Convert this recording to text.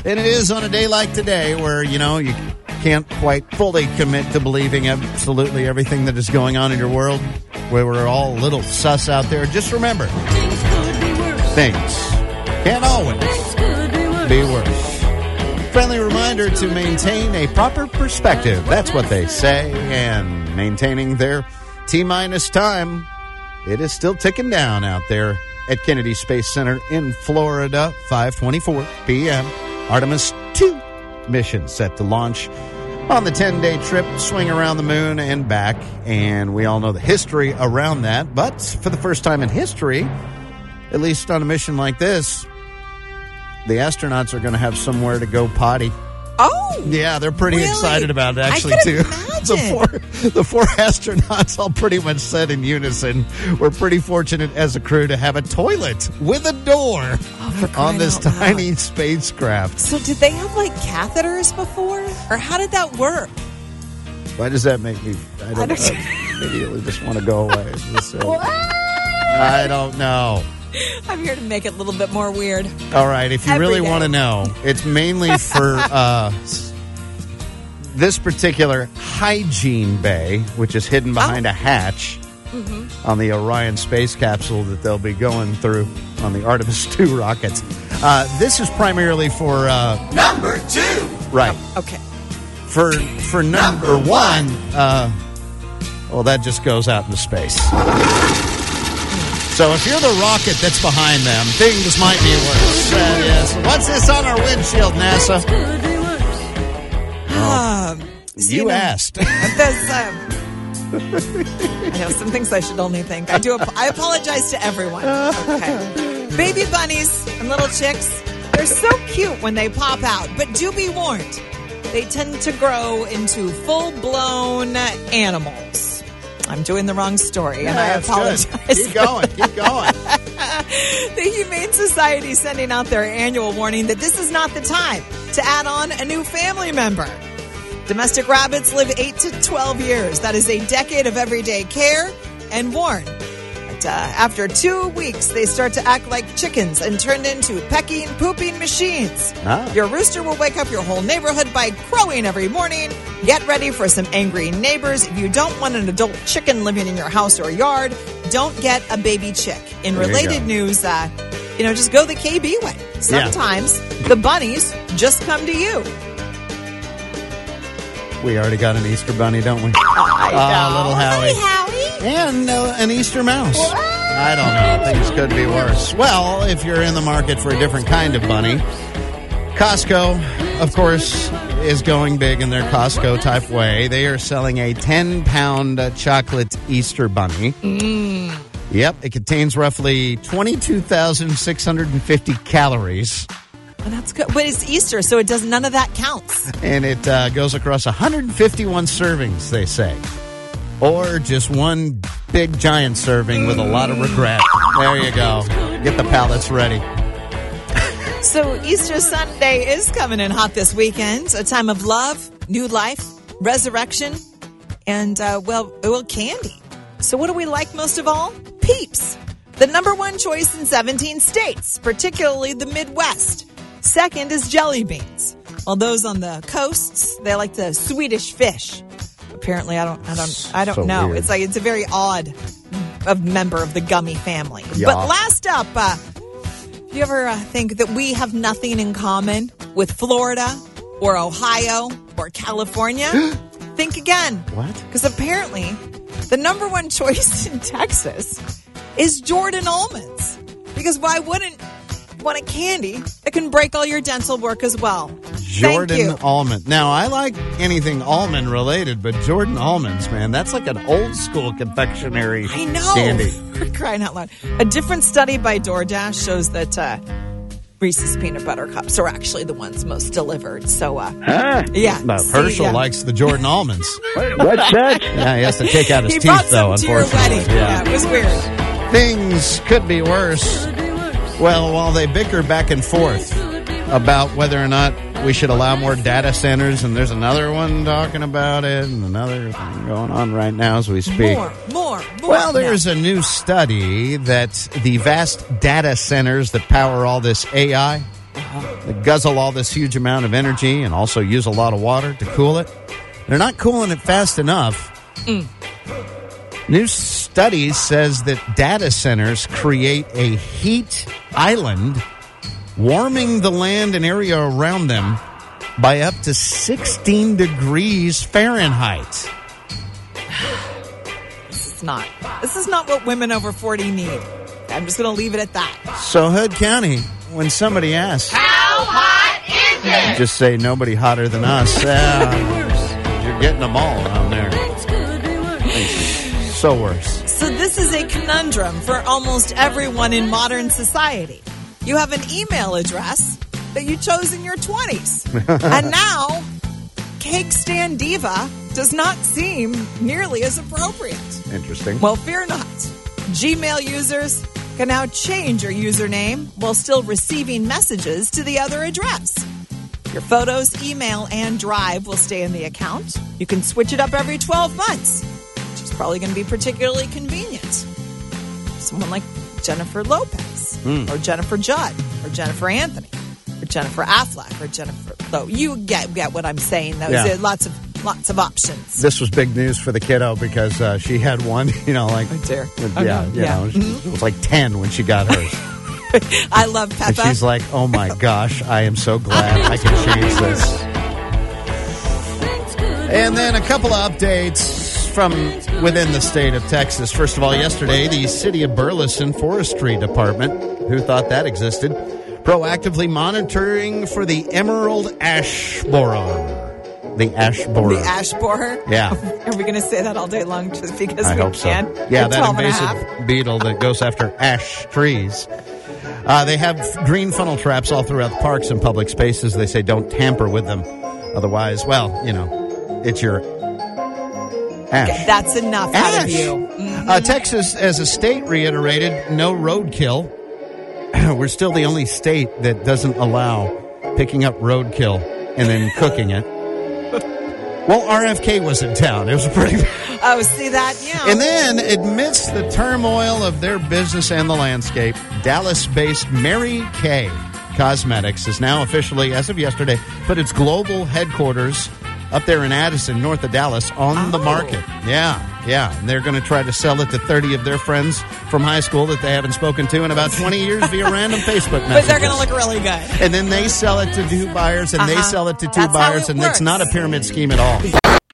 And it is on a day like today where, you can't quite fully commit to believing absolutely everything that is going on in your world, where we're all a little sus out there. Just remember, Things could be worse. things can't always Things could be worse. be worse. Friendly reminder to maintain a proper perspective. That's what they say. And maintaining their T-minus time, it is still ticking down out there at Kennedy Space Center in Florida. 5:24 p.m. Artemis 2 mission set to launch on the 10-day trip, swing around the moon and back. And we all know the history around that. But for the first time in history, at least on a mission like this, the astronauts are going to have somewhere to go potty. Oh! Yeah, they're pretty Really? excited about it, actually, I could too. imagine. The four astronauts all pretty much said in unison, we're pretty fortunate as a crew to have a toilet with a door for on crying this out loud. tiny spacecraft. So did they have, catheters before? Or how did that work? Why does that make me, I don't know, I immediately just want to go away. I don't know. I'm here to make it a little bit more weird. All right, if you Every really day. want to know, it's mainly for this particular hygiene bay, which is hidden behind a hatch on the Orion space capsule that they'll be going through on the Artemis 2 rockets. This is primarily for... Number 2. right. Okay. For number one, well, that just goes out into space. So if you're the rocket that's behind them, things might be worse. Yes. What's this on our windshield, NASA? Could be worse. You asked. There's, I know some things I should only think. I apologize to everyone. Okay. Baby bunnies and little chicks, they're so cute when they pop out, but do be warned. They tend to grow into full-blown animals. I'm doing the wrong story, and I That's apologize. good. Keep going. Keep going. The Humane Society sending out their annual warning that this is not the time to add on a new family member. Domestic rabbits live 8 to 12 years. That is a decade of everyday care and warn. But after 2 weeks, they start to act like chickens and turn into pecking, pooping machines. Ah. Your rooster will wake up your whole neighborhood by crowing every morning. Get ready for some angry neighbors. If you don't want an adult chicken living in your house or yard, don't get a baby chick. In There you related go. news, just go the KB way. Sometimes the bunnies just come to you. We already got an Easter bunny, don't we? I know. Little Howie. Hi, Howie. And an Easter mouse. I don't know. Things could be worse. Well, if you're in the market for a different kind of bunny, Costco, of course, is going big in their Costco type way. They are selling a 10-pound chocolate Easter bunny. Yep, it contains roughly 22,650 calories. Well, that's good. But it's Easter, so it does none of that counts. And it goes across 151 servings, they say. Or just one big giant serving with a lot of regret. There you go. Get the palates ready. So Easter Sunday is coming in hot this weekend. A time of love, new life, resurrection, and, candy. So what do we like most of all? Peeps. The number one choice in 17 states, particularly the Midwest. Second is jelly beans. While those on the coasts, they like the Swedish fish. Apparently, I don't So know. weird. It's a very odd member of the gummy family. Yeah. But last up, do you ever think that we have nothing in common with Florida or Ohio or California? Think again. What? Because apparently, the number one choice in Texas is Jordan almonds. Because why wouldn't you want a candy that can break all your dental work as well? Thank you. Jordan almond. Now, I like anything almond related, but Jordan almonds, man, that's like an old school confectionery I know. candy. We're crying out loud. A different study by DoorDash shows that Reese's peanut butter cups are actually the ones most delivered. So, yeah. But See, Herschel yeah. likes the Jordan almonds. What's that? Yeah, he has to take out his He teeth, brought though, some to your unfortunately. wedding. Yeah, it was weird. Things could be worse. Well, while they bicker back and forth about whether or not we should allow more data centers, and there's another one talking about it, and another thing going on right now as we speak. More. Well, there's a new study that the vast data centers that power all this AI that guzzle all this huge amount of energy and also use a lot of water to cool it. They're not cooling it fast enough. New study says that data centers create a heat island, warming the land and area around them by up to 16 degrees Fahrenheit. This is not what women over 40 need. I'm just going to leave it at that. So, Hood County, when somebody asks, how hot is it? Just say nobody hotter than us. You're getting them all around there. So worse. So this is a conundrum for almost everyone in modern society. You have an email address that you chose in your 20s. And now, Cake Stand Diva does not seem nearly as appropriate. Interesting. Well, fear not. Gmail users can now change your username while still receiving messages to the other address. Your photos, email, and drive will stay in the account. You can switch it up every 12 months, which is probably going to be particularly convenient. Someone like Jennifer Lopez, or Jennifer Judd, or Jennifer Anthony, or Jennifer Affleck, or Jennifer Lowe. You get what I'm saying. There are lots of options. This was big news for the kiddo because she had one, like... Oh, dear. It was like 10 when she got hers. I love Peppa. And she's like, oh my gosh, I am so glad I can change this. And then a couple of updates from within the state of Texas. First of all, yesterday, the City of Burleson Forestry Department, who thought that existed, proactively monitoring for the emerald ash borer. The ash borer. The ash borer? Yeah. Are we going to say that all day long just because I we hope can? So. Yeah, that invasive beetle that goes after ash trees. They have green funnel traps all throughout the parks and public spaces. They say don't tamper with them. Otherwise, it's your ash. Okay, that's enough out of you. Mm-hmm. Texas, as a state, reiterated no roadkill. We're still the only state that doesn't allow picking up roadkill and then cooking it. Well, RFK was in town. It was pretty bad. Oh, see that? Yeah. And then, amidst the turmoil of their business and the landscape, Dallas-based Mary Kay Cosmetics is now officially, as of yesterday, put its global headquarters up there in Addison, north of Dallas, on the market. Yeah. And they're going to try to sell it to 30 of their friends from high school that they haven't spoken to in about 20 years via random Facebook messages. But they're going to look really good. And then they sell it to two buyers, and they sell it to two buyers, and it's not a pyramid scheme at all.